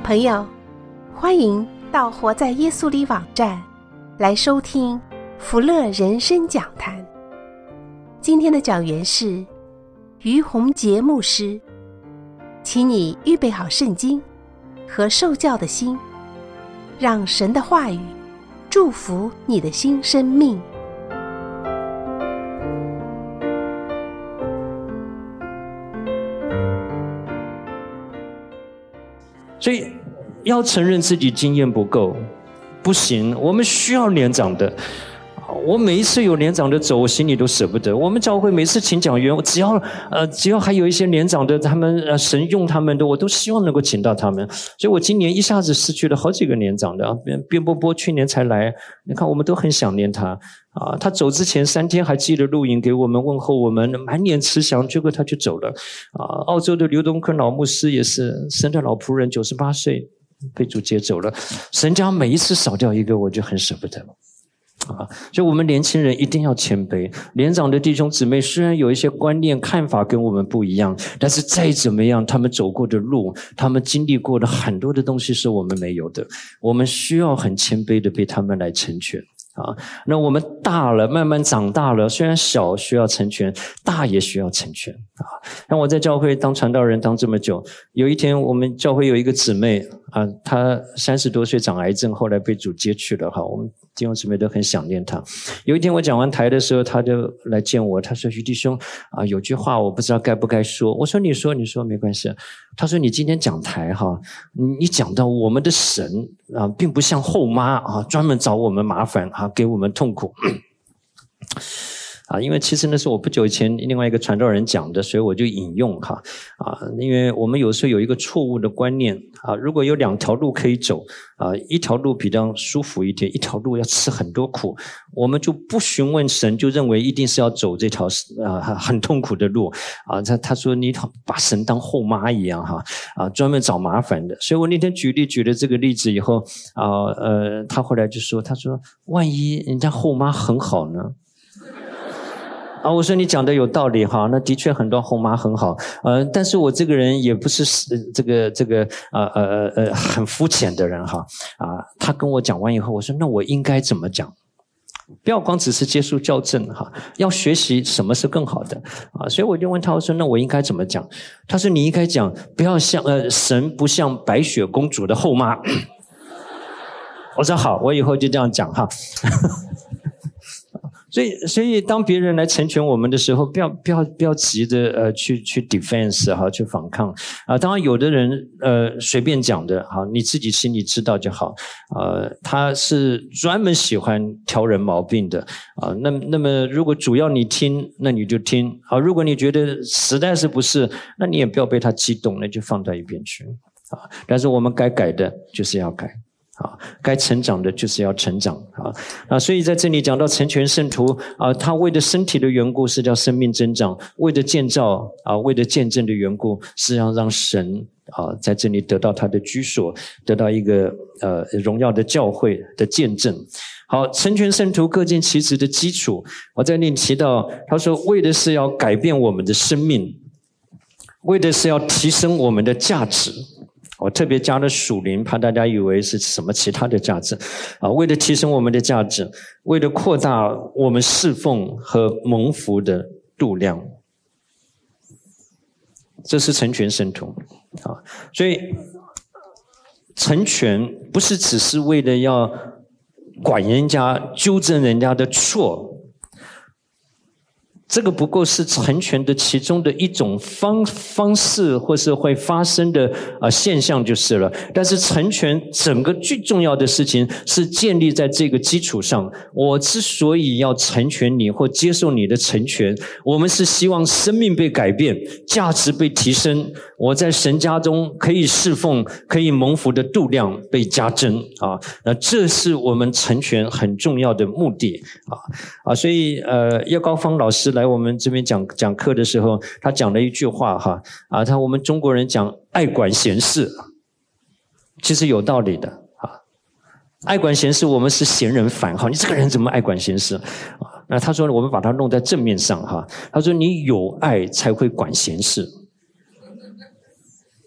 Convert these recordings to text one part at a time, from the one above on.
朋友，欢迎到活在耶稣里网站来收听福乐人生讲坛。今天的讲员是于洪杰牧师，请你预备好圣经和受教的心，让神的话语祝福你的新生命。 所以要承认自己经验不够，不行，我们需要年长的。我每一次有年长的走，我心里都舍不得。我们教会每次请讲员，只要还有一些年长的，他们神用他们的，我都希望能够请到他们。所以我今年一下子失去了好几个年长的啊。边波波去年才来，你看我们都很想念他啊。他走之前3天还寄了录影给我们问候我们，满脸慈祥，结果他就走了啊。澳洲的刘东坤老牧师也是神的老仆人，98岁被主接走了。神家每一次少掉一个，我就很舍不得。所以我们年轻人一定要谦卑。年长的弟兄姊妹虽然有一些观念看法跟我们不一样，但是再怎么样，他们走过的路，他们经历过的很多的东西是我们没有的，我们需要很谦卑的被他们来成全啊。那我们大了，慢慢长大了，虽然小需要成全，大也需要成全啊。像我在教会当传道人当这么久，有一天我们教会有一个姊妹啊，她30多岁长癌症，后来被主接去了哈。我们弟兄姊妹都很想念他。有一天我讲完台的时候，他就来见我，他说：“于弟兄啊，有句话我不知道该不该说。”我说：“你说没关系。”他说：“你今天讲台哈，你讲到我们的神啊，并不像后妈啊，专门找我们麻烦啊，给我们痛苦。”因为其实那是我不久以前另外一个传道人讲的，所以我就引用哈因为我们有时候有一个错误的观念如果有2条路可以走一条路比较舒服一点，一条路要吃很多苦，我们就不询问神，就认为一定是要走这条很痛苦的路他说你把神当后妈一样专门找麻烦的。所以我那天举了这个例子以后他后来就说，他说万一人家后妈很好呢？我说你讲的有道理哈，那的确很多后妈很好，但是我这个人也不是很肤浅的人哈他跟我讲完以后，我说那我应该怎么讲？不要光只是接受校正哈，要学习什么是更好的所以我就问他，我说那我应该怎么讲？他说你应该讲不要像神不像白雪公主的后妈。我说好，我以后就这样讲哈。所以当别人来成全我们的时候，不要急着去 defense 去反抗当然有的人随便讲的你自己心里知道就好他是专门喜欢挑人毛病的那么如果主要你听，那你就听如果你觉得实在是不是，那你也不要被他激动，那就放到一边去但是我们该改的就是要改该成长的就是要成长所以在这里讲到成全圣徒他为了身体的缘故是叫生命增长，为了建造为了见证的缘故是要让神在这里得到他的居所，得到一个荣耀的教会的见证。好，成全圣徒各尽其职的基础，我在那里提到他说为的是要改变我们的生命，为的是要提升我们的价值。我特别加了属灵，怕大家以为是什么其他的价值为了提升我们的价值，为了扩大我们侍奉和蒙福的度量，这是成全圣徒所以成全不是只是为了要管人家纠正人家的错，这个不过是成全的其中的一种方式，或是会发生的现象就是了。但是成全整个最重要的事情是建立在这个基础上。我之所以要成全你或接受你的成全，我们是希望生命被改变，价值被提升，我在神家中可以侍奉，可以蒙福的度量被加增那这是我们成全很重要的目的所以叶高芳老师来我们这边讲课的时候，他讲了一句话我们中国人讲爱管闲事，其实有道理的爱管闲事，我们是嫌人烦你这个人怎么爱管闲事那他说我们把它弄在正面上他说你有爱才会管闲事。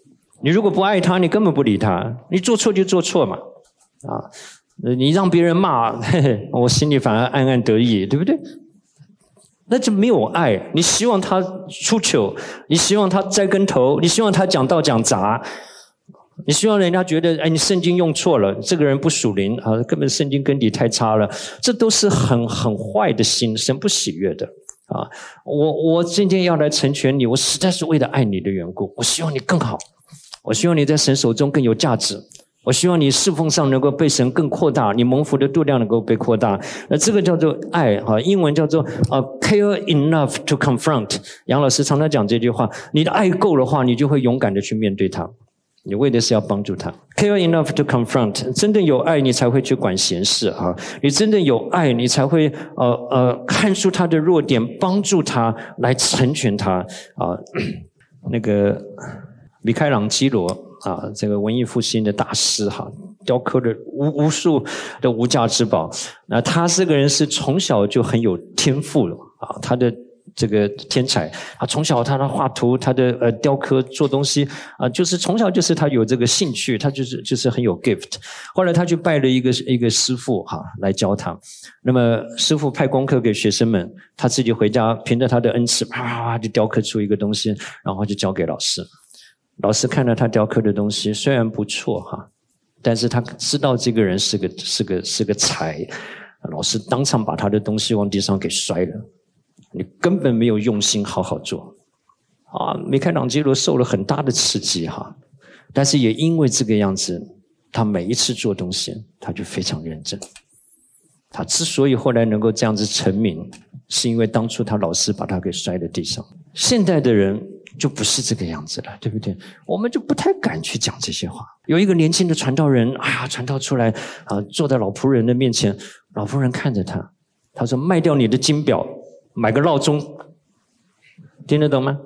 你如果不爱他，你根本不理他，你做错就做错嘛，你让别人骂，嘿嘿，我心里反而暗暗得意，对不对？那就没有爱。你希望他出糗，你希望他栽跟头，你希望他讲道讲杂，你希望人家觉得，哎，你圣经用错了，这个人不属灵啊，根本圣经根底太差了，这都是很坏的心，神不喜悦的啊。我今天要来成全你，我实在是为了爱你的缘故，我希望你更好，我希望你在神手中更有价值。我希望你侍奉上能够被神更扩大，你蒙福的度量能够被扩大。这个叫做爱啊，英文叫做care enough to confront。杨老师常常讲这句话，你的爱够的话，你就会勇敢的去面对他。你为的是要帮助他。care enough to confront， 真正有爱，你才会去管闲事啊。你真正有爱，你才会看出他的弱点，帮助他来成全他啊。那个米开朗基罗啊，这个文艺复兴的大师哈，雕刻了无数的无价之宝。那他这个人是从小就很有天赋了啊，他的这个天才啊，从小他的画图，他的雕刻做东西啊，就是从小就是他有这个兴趣，他就是很有 gift。后来他去拜了一个师傅哈来教他，那么师傅派功课给学生们，他自己回家凭着他的恩赐，啪就雕刻出一个东西，然后就交给老师。老师看了他雕刻的东西，虽然不错哈，但是他知道这个人是个才，老师当场把他的东西往地上给摔了。你根本没有用心好好做啊！米开朗基罗受了很大的刺激哈，但是也因为这个样子，他每一次做东西他就非常认真。他之所以后来能够这样子成名，是因为当初他老师把他给摔在地上。现代的人就不是这个样子了，对不对？我们就不太敢去讲这些话。有一个年轻的传道人传道出来啊，坐在老仆人的面前，老仆人看着他，他说：“卖掉你的金表，买个闹钟。”听得懂吗？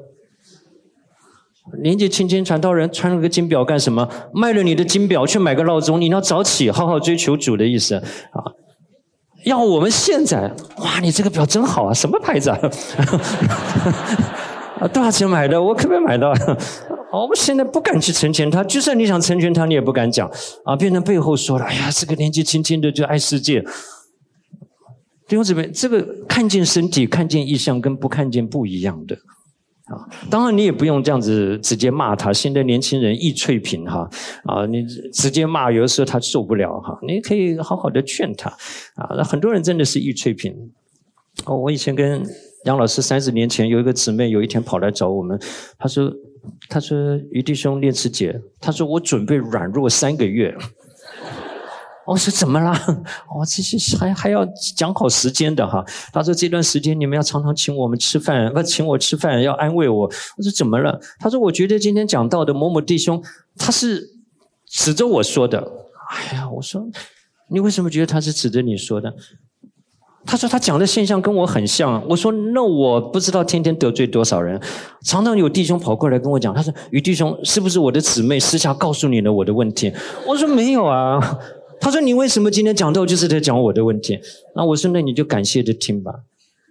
年纪轻轻传道人穿了个金表干什么？卖了你的金表去买个闹钟，你要早起好好追求主的意思啊。要我们现在，哇，你这个表真好啊，什么牌子啊？多少钱买的？我可不可以买到？我们现在不敢去成全他，就算你想成全他，你也不敢讲啊，变成背后说了，哎呀，这个年纪轻轻的就爱世界。弟兄姊妹，这个看见身体、看见意象跟不看见不一样的啊。当然，你也不用这样子直接骂他。现在年轻人易脆贫哈啊，你直接骂，有的时候他受不了哈。你可以好好的劝他啊。那很多人真的是易脆贫。我以前跟杨老师30年前有一个姊妹，有一天跑来找我们，她说于弟兄练词节，她说我准备软弱3个月。我说怎么啦？这些还要讲好时间的哈。他说这段时间你们要常常请我吃饭，请我吃饭，要安慰我。我说怎么了？他说我觉得今天讲到的某某弟兄，他是指着我说的。哎呀，我说你为什么觉得他是指着你说的？他说他讲的现象跟我很像。我说那我不知道天天得罪多少人，常常有弟兄跑过来跟我讲，他说于弟兄是不是我的姊妹私下告诉你了我的问题？我说没有啊。他说你为什么今天讲到就是在讲我的问题？那我说那你就感谢着听吧。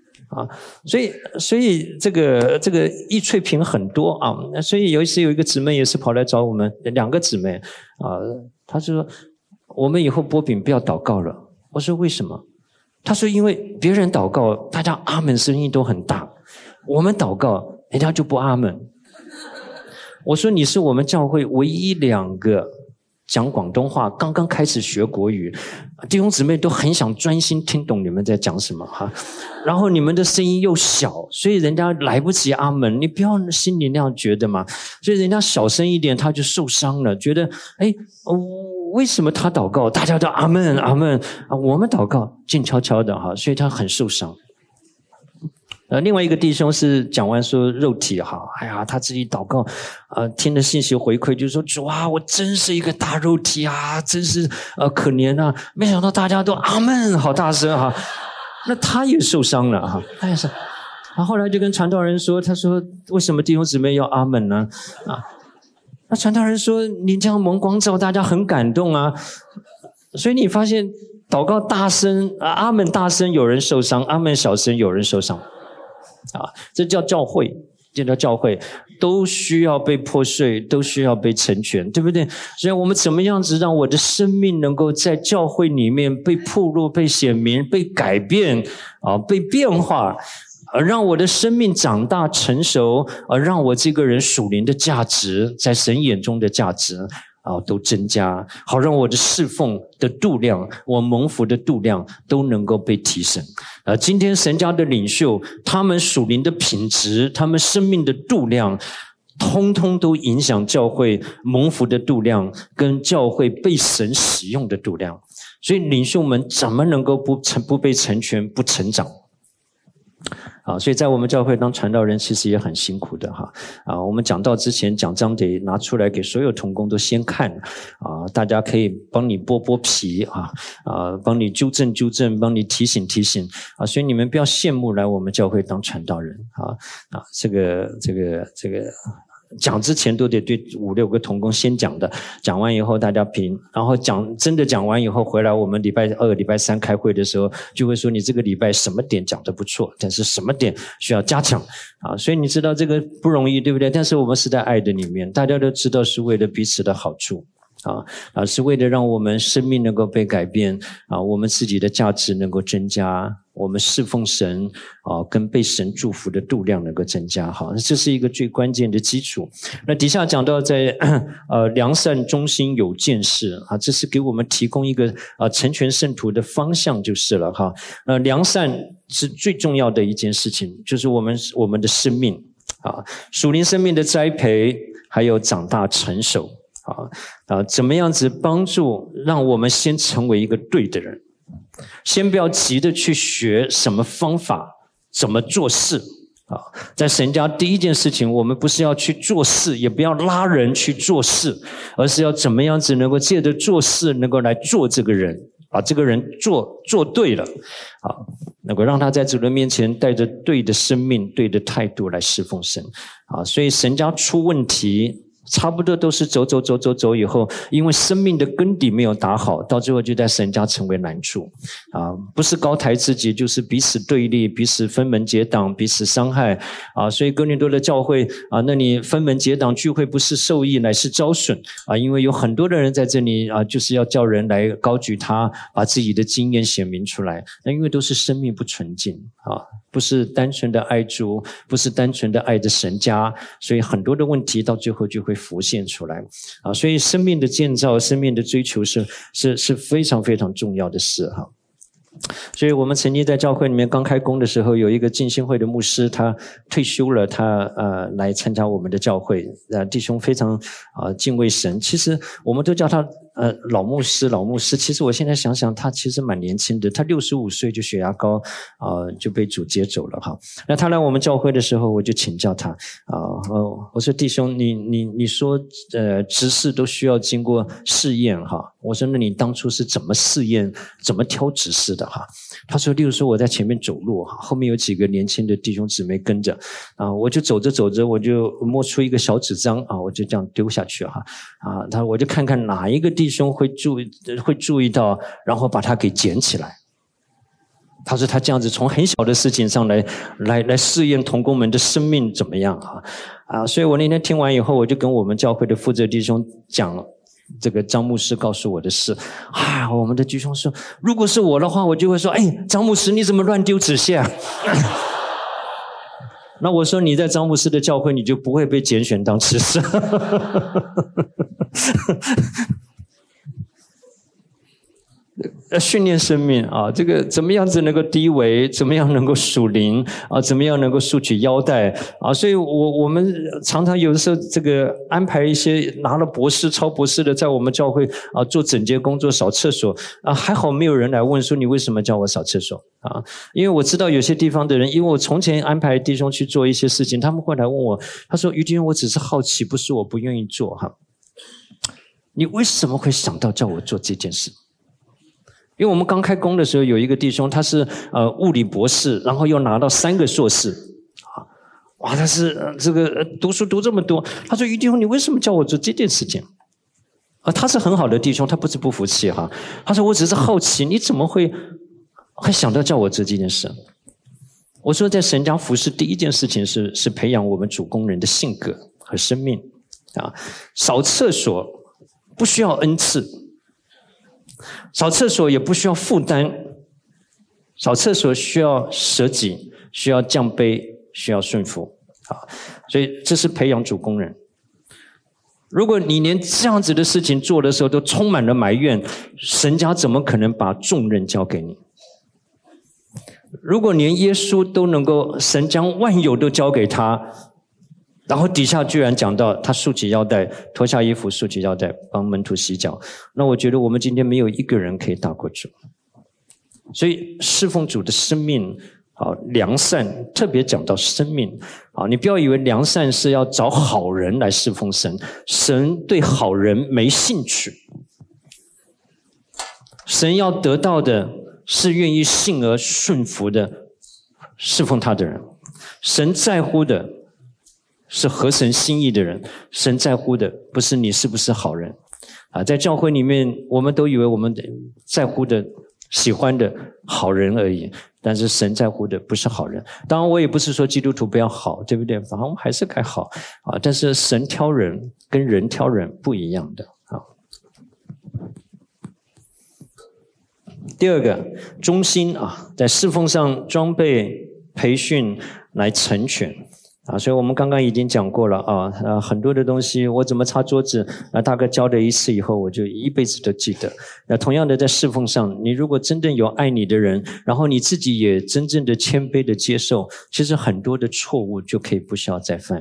所以这个易脆贫很多啊。所以有一次有一个姊妹也是跑来找我们，2个姊妹啊，她说我们以后擘饼不要祷告了。我说为什么？她说因为别人祷告大家阿门声音都很大，我们祷告人家就不阿门。我说你是我们教会唯一2个讲广东话刚刚开始学国语，弟兄姊妹都很想专心听懂你们在讲什么哈。然后你们的声音又小，所以人家来不及阿门，你不要心里那样觉得嘛。所以人家小声一点他就受伤了，觉得为什么他祷告大家都阿门阿门啊，我们祷告静悄悄的哈，所以他很受伤。另外一个弟兄是讲完说肉体哈，哎呀，他自己祷告，听了信息回馈，就是说主啊，我真是一个大肉体啊，真是可怜啊，没想到大家都阿门，好大声哈，那他也受伤了哈，他也是，后来就跟传道人说，他说为什么弟兄姊妹要阿门呢？那传道人说你这样蒙光照，大家很感动啊，所以你发现祷告大声阿门大声有人受伤，阿门小声有人受伤。这叫教会，这叫教会。 都需要被破碎，都需要被成全，对不对？所以我们怎么样子让我的生命能够在教会里面被暴露、被显明、被改变被变化，让我的生命长大成熟，让我这个人属灵的价值，在神眼中的价值都增加，好让我的侍奉的度量，我蒙福的度量都能够被提升。今天神家的领袖，他们属灵的品质，他们生命的度量，通通都影响教会蒙福的度量，跟教会被神使用的度量。所以领袖们怎么能够不被成全、不成长？所以在我们教会当传道人其实也很辛苦的我们讲道之前讲章得拿出来给所有同工都先看大家可以帮你剥皮帮你纠正，帮你提醒所以你们不要羡慕来我们教会当传道人这个讲之前都得对5-6个同工先讲的，讲完以后大家评，然后真的讲完以后回来，我们礼拜2、礼拜3开会的时候，就会说你这个礼拜什么点讲得不错，但是什么点需要加强所以你知道这个不容易，对不对？但是我们是在爱的里面，大家都知道是为了彼此的好处是为了让我们生命能够被改变我们自己的价值能够增加，我们侍奉神跟被神祝福的度量能够增加这是一个最关键的基础。那底下讲到在良善忠心有见识这是给我们提供一个成全圣徒的方向就是了良善是最重要的一件事情，就是我们的生命属灵生命的栽培，还有长大成熟怎么样子帮助让我们先成为一个对的人，先不要急着去学什么方法怎么做事在神家第一件事情，我们不是要去做事，也不要拉人去做事，而是要怎么样子能够借着做事能够来做这个人，把这个人做对了能够让他在主的面前带着对的生命、对的态度来侍奉神所以神家出问题差不多都是走以后，因为生命的根底没有打好，到最后就在神家成为难处不是高抬自己，就是彼此对立，彼此分门结党，彼此伤害所以哥林多的教会那你分门结党聚会不是受益乃是招损因为有很多的人在这里就是要叫人来高举他，把自己的经验显明出来，那因为都是生命不纯净不是单纯的爱主，不是单纯的爱的神家，所以很多的问题到最后就会浮现出来所以生命的建造，生命的追求是非常非常重要的事所以我们曾经在教会里面刚开工的时候，有一个浸信会的牧师，他退休了，他来参加我们的教会弟兄非常敬畏神，其实我们都叫他老牧师，其实我现在想想他其实蛮年轻的，他65岁就血压高就被主接走了那他来我们教会的时候，我就请教他我说弟兄你说执事都需要经过试验我说那你当初是怎么试验，怎么挑执事的他说例如说我在前面走路后面有几个年轻的弟兄姊妹跟着我就走着我就摸出一个小纸张我就这样丢下去我就看看哪一个弟兄会注意到，然后把它给捡起来。他说他这样子从很小的事情上来试验同工们的生命怎么样所以我那天听完以后，我就跟我们教会的负责弟兄讲这个张牧师告诉我的事我们的弟兄说，如果是我的话，我就会说张牧师你怎么乱丢纸屑那我说你在张牧师的教会你就不会被拣选当执事训练生命这个怎么样子能够低微，怎么样能够属灵怎么样能够束取腰带所以我们常常有的时候这个安排一些拿了博士超博士的在我们教会做整洁工作扫厕所还好没有人来问说你为什么叫我扫厕所因为我知道有些地方的人，因为我从前安排弟兄去做一些事情，他们会来问我，他说于弟兄我只是好奇，不是我不愿意做你为什么会想到叫我做这件事？因为我们刚开工的时候，有一个弟兄，他是物理博士，然后又拿到3个硕士他是这个读书读这么多，他说于弟兄你为什么叫我做这件事情他是很好的弟兄，他不是不服气他说我只是好奇，你怎么会想到叫我做这件事？ 我说在神家服事第一件事情是培养我们主工人的性格和生命啊。扫厕所不需要恩赐，扫厕所也不需要负担，扫厕所需要舍己，需要降卑，需要顺服啊。所以这是培养主工人。如果你连这样子的事情做的时候都充满了埋怨，神家怎么可能把重任交给你？如果连耶稣都能够，神将万有都交给他，然后底下居然讲到他束起腰带，脱下衣服，束起腰带，帮门徒洗脚，那我觉得我们今天没有一个人可以大过主。所以侍奉主的生命良善，特别讲到生命你不要以为良善是要找好人来侍奉神，神对好人没兴趣。神要得到的是愿意信而顺服的侍奉他的人。神在乎的是合神心意的人，神在乎的不是你是不是好人在教会里面我们都以为我们在乎的喜欢的好人而已，但是神在乎的不是好人。当然我也不是说基督徒不要好，对不对？反正我们还是该好但是神挑人跟人挑人不一样的第二个，忠心在侍奉上装备培训来成全所以我们刚刚已经讲过了很多的东西，我怎么擦桌子大概教了一次以后，我就一辈子都记得。那同样的，在侍奉上，你如果真正有爱你的人，然后你自己也真正的谦卑的接受，其实很多的错误就可以不需要再犯，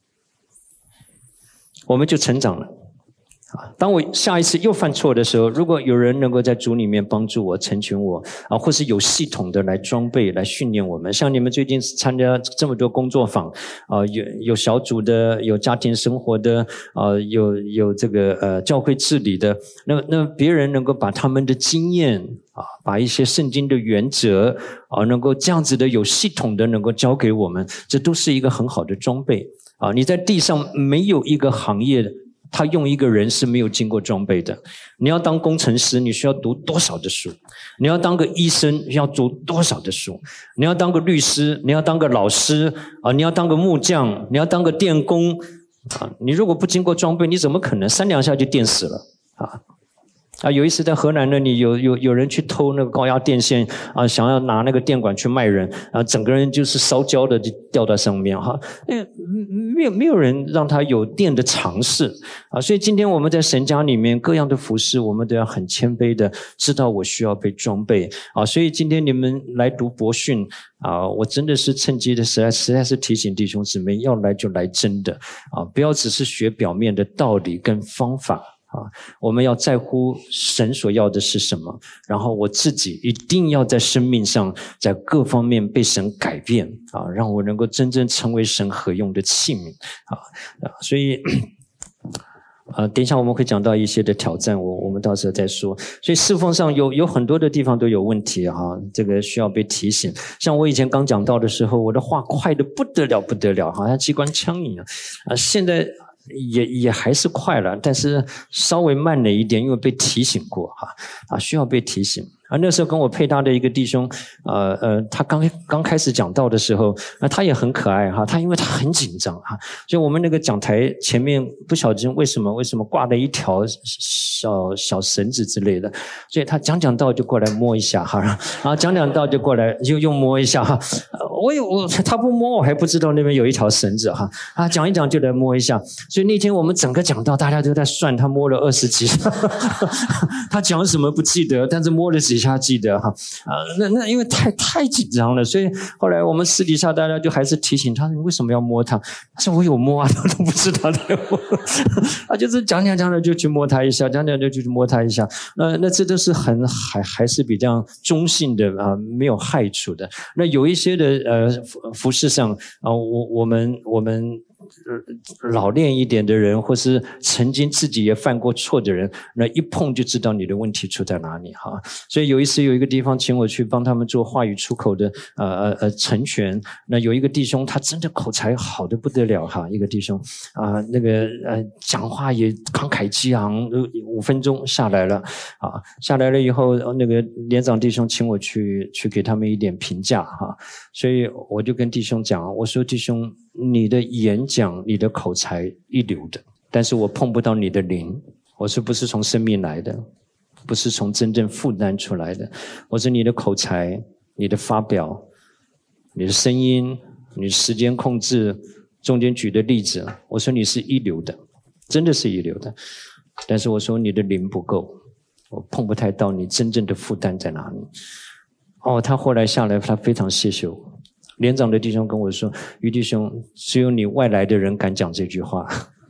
我们就成长了。当我下一次又犯错的时候，如果有人能够在主里面帮助我成全我或是有系统的来装备来训练我们，像你们最近参加这么多工作坊有小组的，有家庭生活的有这个教会治理的，那别人能够把他们的经验把一些圣经的原则能够这样子的有系统的能够教给我们，这都是一个很好的装备你在地上没有一个行业他用一个人是没有经过装备的。你要当工程师，你需要读多少的书？你要当个医生，要读多少的书？你要当个律师，你要当个老师你要当个木匠，你要当个电工你如果不经过装备，你怎么可能3两下就电死了有一次在河南那里有人去偷那个高压电线想要拿那个电管去卖人整个人就是烧焦的就掉在上面没有人让他有电的尝试所以今天我们在神家里面各样的服事，我们都要很谦卑的知道我需要被装备所以今天你们来读博训我真的是趁机的实在是提醒弟兄姊妹，要来就来真的不要只是学表面的道理跟方法我们要在乎神所要的是什么，然后我自己一定要在生命上在各方面被神改变让我能够真正成为神合用的器皿所以等一下我们会讲到一些的挑战，我们到时候再说。所以侍奉上有很多的地方都有问题这个需要被提醒。像我以前刚讲到的时候，我的话快得不得了好像机关枪一样现在也还是快了，但是稍微慢了一点，因为被提醒过需要被提醒那时候跟我配搭的一个弟兄他刚开始讲道的时候他也很可爱他因为他很紧张所以我们那个讲台前面不晓得为什么挂了一条小绳子之类的，所以他讲道就过来摸一下然后讲道就过来又摸一下他不摸我还不知道那边有一条绳子讲一讲就来摸一下，所以那天我们整个讲道大家都在算他摸了20几下他讲什么不记得，但是摸了几下记得那因为太紧张了，所以后来我们私底下大家就还是提醒他，你为什么要摸他？他说我有摸他都不知道他有摸他就是讲着就去摸他一下，讲就去摸他一下那这都是还是比较中性的没有害处的。那有一些的服事上我们老练一点的人，或是曾经自己也犯过错的人，那一碰就知道你的问题出在哪里所以有一次有一个地方请我去帮他们做话语出口的成全，那有一个弟兄他真的口才好得不得了一个弟兄那个讲话也慷慨激昂， 5分钟下来了，下来了以后，那个连长弟兄请我去给他们一点评价所以我就跟弟兄讲，我说弟兄，你的演讲、你的口才一流的，但是我碰不到你的灵，我说不是从生命来的，不是从真正负担出来的，我说你的口才、你的发表、你的声音、你的时间控制，中间举的例子，我说你是一流的，真的是一流的，但是我说你的灵不够，我碰不太到你真正的负担在哪里。他后来下来，他非常谢谢我。连长的弟兄跟我说，于弟兄，只有你外来的人敢讲这句话。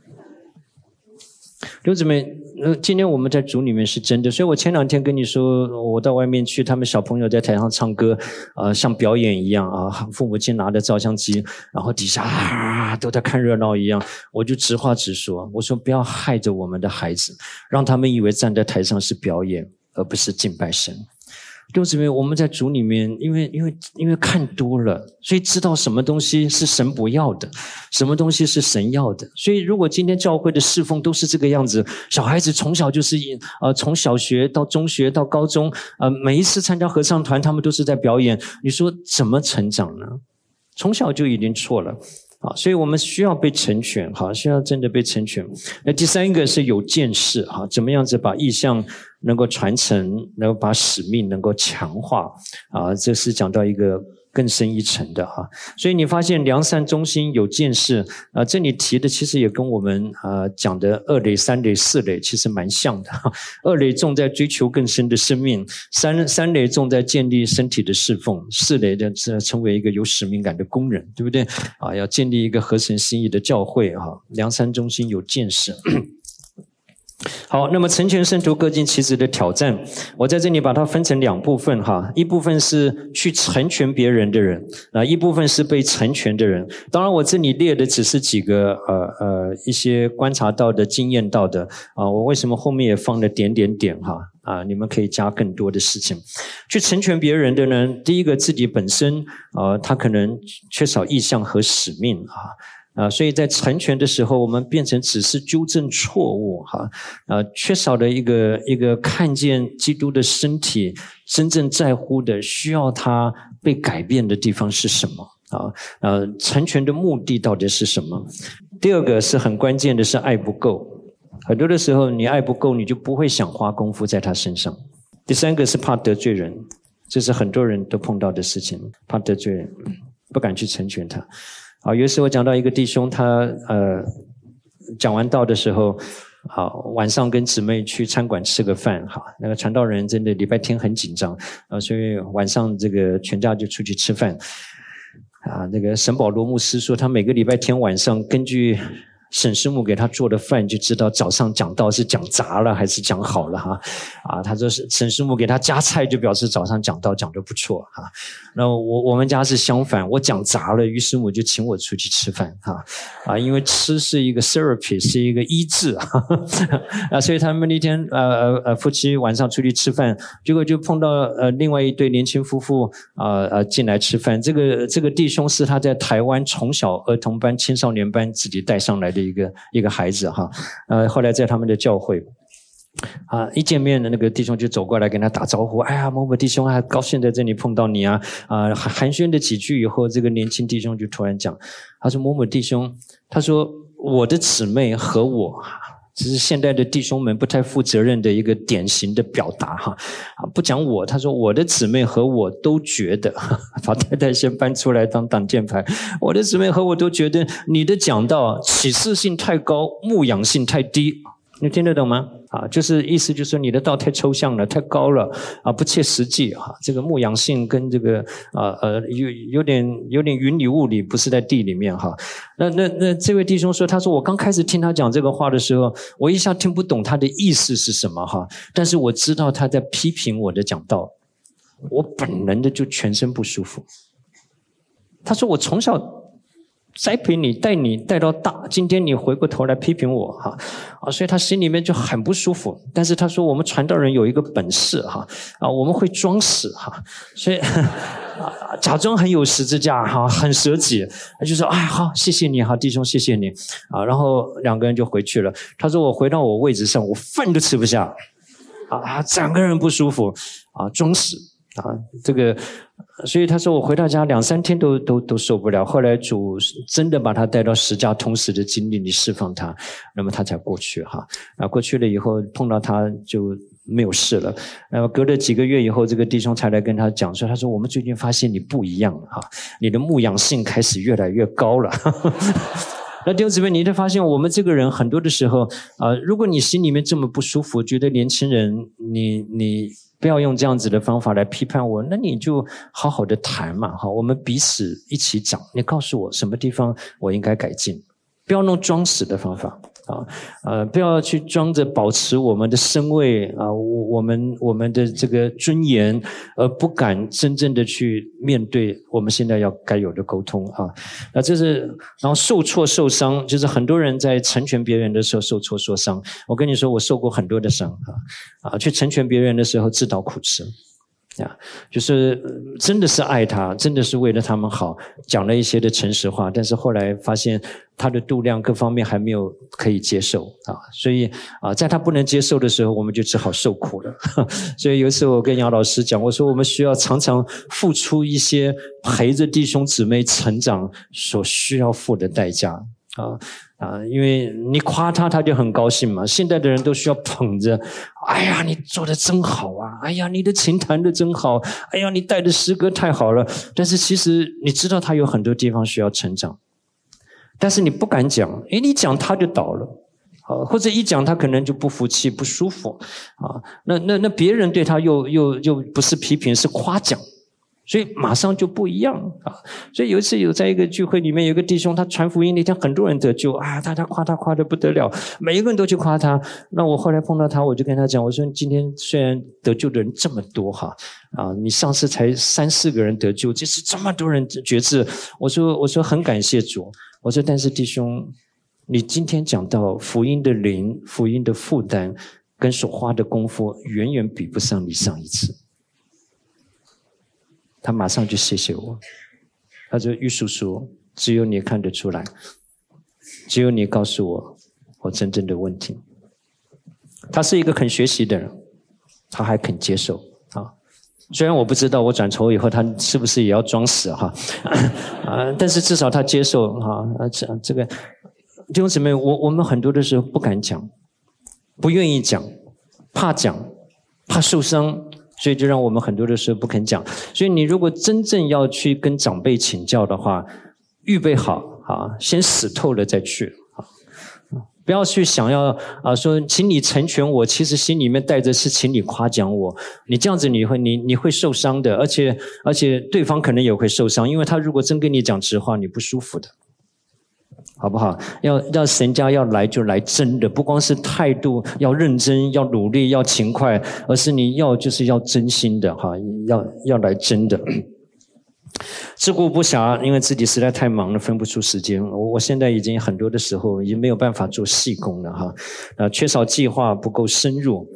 弟兄姊妹，今天我们在主里面是真的，所以我前2天跟你说，我到外面去，他们小朋友在台上唱歌，像表演一样父母亲拿着照相机，然后底下都在看热闹一样，我就直话直说，我说不要害着我们的孩子，让他们以为站在台上是表演，而不是敬拜神。弟兄姊妹，我们在主里面，因为看多了，所以知道什么东西是神不要的，什么东西是神要的。所以如果今天教会的侍奉都是这个样子，小孩子从小就是从小学到中学到高中，每一次参加合唱团，他们都是在表演，你说怎么成长呢？从小就已经错了。所以我们需要被成全，需要真的被成全。那第3个是有见识，怎么样子把意象能够传承，能够把使命能够强化，这是讲到一个更深一层的所以你发现良善忠心有见识这里提的其实也跟我们讲的2类、3类、4类其实蛮像的2类重在追求更深的生命，3类重在建立身体的侍奉，4类的成为一个有使命感的工人，对不对要建立一个合神心意的教会良善忠心有见识好，那么成全圣徒各尽其职的挑战，我在这里把它分成2部分一部分是去成全别人的人一部分是被成全的人。当然我这里列的只是几个一些观察到的经验到的我为什么后面也放了点你们可以加更多的事情。去成全别人的呢，第一个自己本身他可能缺少意向和使命所以在成全的时候，我们变成只是纠正错误缺少了一个看见基督的身体真正在乎的需要他被改变的地方是什么成全的目的到底是什么。第2个是很关键的，是爱不够，很多的时候你爱不够，你就不会想花功夫在他身上。第3个是怕得罪人，这是很多人都碰到的事情，怕得罪人，不敢去成全他有一次我讲到一个弟兄，他讲完道的时候晚上跟姊妹去餐馆吃个饭那个传道人真的礼拜天很紧张所以晚上这个全家就出去吃饭那个沈保罗牧师说，他每个礼拜天晚上根据沈师母给他做的饭，就知道早上讲道是讲砸了还是讲好了他说沈师母给他加菜，就表示早上讲道讲得不错那我们家是相反，我讲砸了，于师母就请我出去吃饭因为吃是一个 therapy， 是一个医治所以他们那天夫妻晚上出去吃饭，结果就碰到另外一对年轻夫妇进来吃饭。这个弟兄是他在台湾从小儿童班、青少年班自己带上来的一个孩子后来在他们的教会一见面的那个弟兄就走过来跟他打招呼，哎呀，某某弟兄高兴在这里碰到你寒暄的几句以后，这个年轻弟兄就突然讲，他说某某弟兄，他说我的姊妹和我，这是现代的弟兄们不太负责任的一个典型的表达不讲我，他说我的姊妹和我都觉得把太太先搬出来当挡箭牌，我的姊妹和我都觉得你的讲道启示性太高，牧养性太低，你听得懂吗？就是意思就是说你的道太抽象了，太高了不切实际这个牧养性跟这个有点云里雾里，不是在地里面那这位弟兄说，他说我刚开始听他讲这个话的时候，我一下听不懂他的意思是什么但是我知道他在批评我的讲道，我本能的就全身不舒服。他说我从小栽培你带到大，今天你回过头来批评我所以他心里面就很不舒服。但是他说我们传道人有一个本事我们会装死所以假装很有十字架哈，很舍己，他就说哎好，谢谢你哈，弟兄谢谢你啊，然后两个人就回去了。他说我回到我位置上，我饭都吃不下啊，整个人不舒服啊，装死啊，这个，所以他说我回到家2-3天都受不了。后来主真的把他带到十架通死的经历里释放他，那么他才过去哈。啊，过去了以后碰到他就没有事了。然后隔了几个月以后，这个弟兄才来跟他讲说，他说我们最近发现你不一样哈，你的牧养性开始越来越高了。那弟兄姊妹，你就发现我们这个人很多的时候如果你心里面这么不舒服，觉得年轻人你不要用这样子的方法来批判我，那你就好好的谈嘛，哈，我们彼此一起讲，你告诉我什么地方我应该改进，不要弄装死的方法不要去装着保持我们的身位我们的这个尊严，而不敢真正的去面对我们现在要该有的沟通那这是，然后受挫受伤，就是很多人在成全别人的时候受挫受伤。我跟你说，我受过很多的伤去成全别人的时候自讨苦吃。就是真的是爱他，真的是为了他们好，讲了一些的诚实话，但是后来发现他的度量各方面还没有可以接受所以在他不能接受的时候，我们就只好受苦了。所以有一次我跟杨老师讲，我说我们需要常常付出一些陪着弟兄姊妹成长所需要付的代价因为你夸他就很高兴嘛。现在的人都需要捧着，哎呀你做得真好啊，哎呀你的琴弹得真好，哎呀你带的诗歌太好了。但是其实你知道他有很多地方需要成长，但是你不敢讲，你讲他就倒了或者一讲他可能就不服气不舒服那别人对他又不是批评是夸奖，所以马上就不一样所以有一次有在一个聚会里面，有一个弟兄他传福音那天很多人得救大家夸他夸得不得了，每一个人都去夸他。那我后来碰到他，我就跟他讲，我说今天虽然得救的人这么多你上次才3-4个人得救，这次这么多人决志，我说很感谢主，我说但是弟兄，你今天讲到福音的灵，福音的负担跟所花的功夫远远比不上你上一次。他马上就谢谢我，他说于叔叔，只有你看得出来，只有你告诉我真正的问题。他是一个肯学习的人，他还肯接受虽然我不知道我转头以后他是不是也要装死但是至少他接受这个弟兄姊妹，我们很多的时候不敢讲，不愿意讲，怕讲，怕受伤，所以就让我们很多的时候不肯讲。所以你如果真正要去跟长辈请教的话，预备好先死透了再去不要去想要说请你成全我，其实心里面带着是请你夸奖我，你这样子你会受伤的，而且对方可能也会受伤，因为他如果真跟你讲直话，你不舒服的，好不好？要神家要来就来真的，不光是态度要认真要努力要勤快，而是你就是要真心的要来真的。自顾不暇，因为自己实在太忙了，分不出时间。我现在已经很多的时候已经没有办法做细工了缺少计划，不够深入。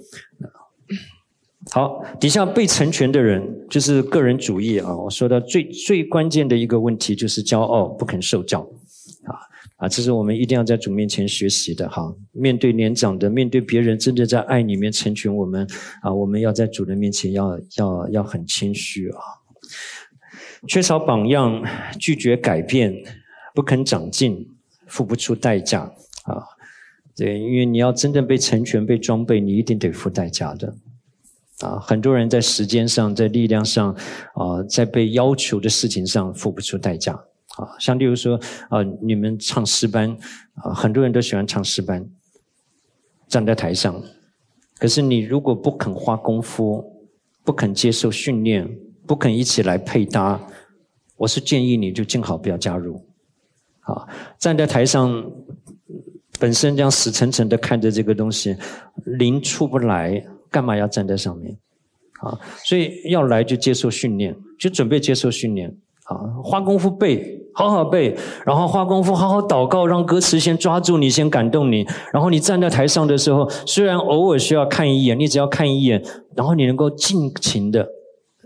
好，底下被成全的人就是个人主义我说的最关键的一个问题就是骄傲，不肯受教这是我们一定要在主面前学习的面对年长的，面对别人真的在爱里面成全我们我们要在主的面前要很谦虚缺少榜样，拒绝改变，不肯长进，付不出代价对，因为你要真正被成全被装备，你一定得付代价的很多人在时间上在力量上在被要求的事情上付不出代价像例如说你们唱诗班很多人都喜欢唱诗班，站在台上，可是你如果不肯花功夫，不肯接受训练，不肯一起来配搭，我是建议你就尽好不要加入站在台上本身这样死沉沉的看着这个东西，灵出不来，干嘛要站在上面所以要来就接受训练，就准备接受训练花功夫背，好好背，然后花功夫好好祷告，让歌词先抓住你，先感动你，然后你站在台上的时候，虽然偶尔需要看一眼，你只要看一眼，然后你能够尽情的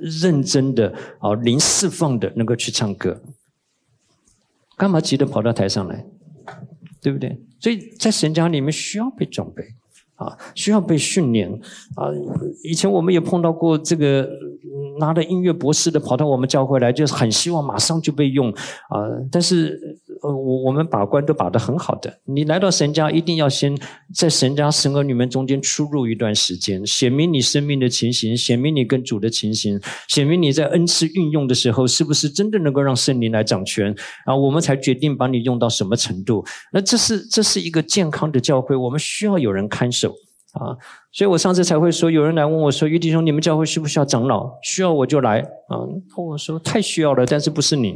认真的灵释放的能够去唱歌。干嘛急着跑到台上来？对不对？所以在神家里面需要被装备需要被训练以前我们也碰到过这个拿了音乐博士的跑到我们教会来，就是很希望马上就被用但是我们把关都把得很好的。你来到神家一定要先在神家神儿女们中间出入一段时间，显明你生命的情形，显明你跟主的情形，显明你在恩赐运用的时候是不是真的能够让圣灵来掌权我们才决定把你用到什么程度。那这是一个健康的教会，我们需要有人看守所以我上次才会说，有人来问我说，于弟兄，你们教会需不需要长老？需要我就来我说太需要了，但是不是你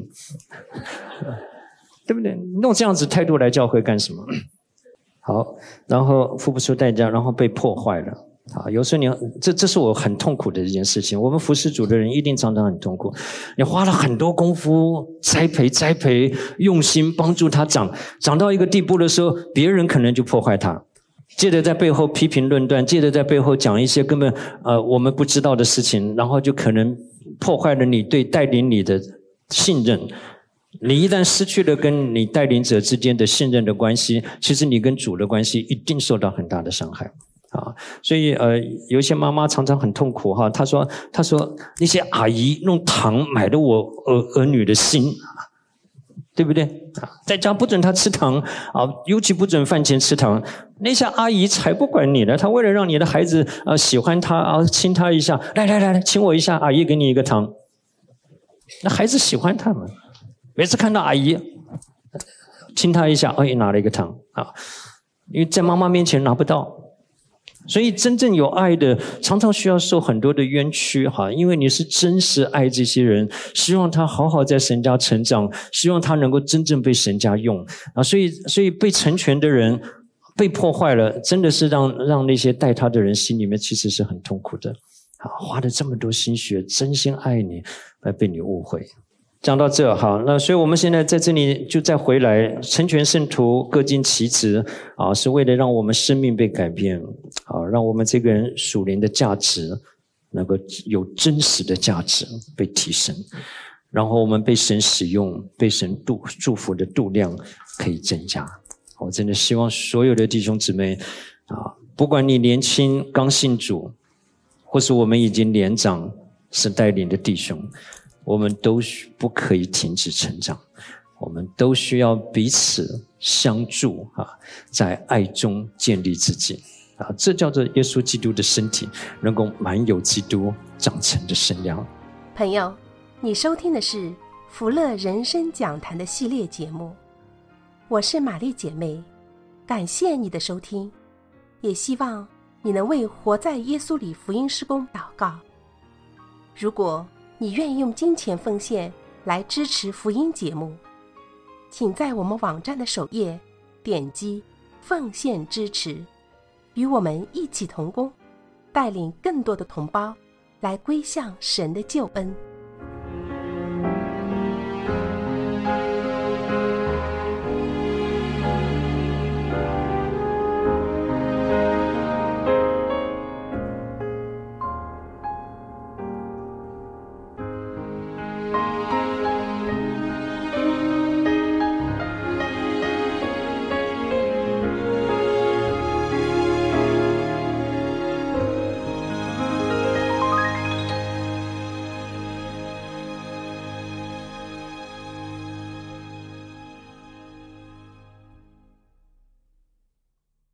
对不对？你用这样子态度来教会干什么？好，然后付不出代价，然后被破坏了有时候这是我很痛苦的一件事情。我们服侍主的人一定常常很痛苦，你花了很多功夫栽培，用心帮助他长到一个地步的时候，别人可能就破坏他，接着在背后批评论断，接着在背后讲一些根本我们不知道的事情，然后就可能破坏了你对带领你的信任。你一旦失去了跟你带领者之间的信任的关系，其实你跟主的关系一定受到很大的伤害所以有一些妈妈常常很痛苦她说那些阿姨弄糖买了我儿女的心，对不对在家不准她吃糖尤其不准饭前吃糖。那些阿姨才不管你呢，她为了让你的孩子喜欢她亲她一下，来亲我一下，阿姨给你一个糖。那孩子喜欢她们，每次看到阿姨亲她一下拿了一个糖因为在妈妈面前拿不到。所以真正有爱的常常需要受很多的冤屈因为你是真实爱这些人，希望他好好在神家成长，希望他能够真正被神家用所以被成全的人被破坏了，真的是让那些带他的人心里面其实是很痛苦的花了这么多心血，真心爱你，被你误会。讲到这好，那所以我们现在在这里就再回来，成全圣徒各尽其职是为了让我们生命被改变让我们这个人属灵的价值能够有真实的价值被提升，然后我们被神使用，被神祝福的度量可以增加。我真的希望所有的弟兄姊妹不管你年轻刚信主，或是我们已经年长是带领的弟兄，我们都不可以停止成长，我们都需要彼此相助在爱中建立自己这叫做耶稣基督的身体能够满有基督长成的身量。 朋友，你收听的是福乐人生讲坛的系列节目，我是玛丽姐妹，感谢你的收听，也希望你能为活在耶稣里福音事工祷告。如果你愿意用金钱奉献来支持福音节目，请在我们网站的首页点击奉献支持，与我们一起同工，带领更多的同胞来归向神的救恩。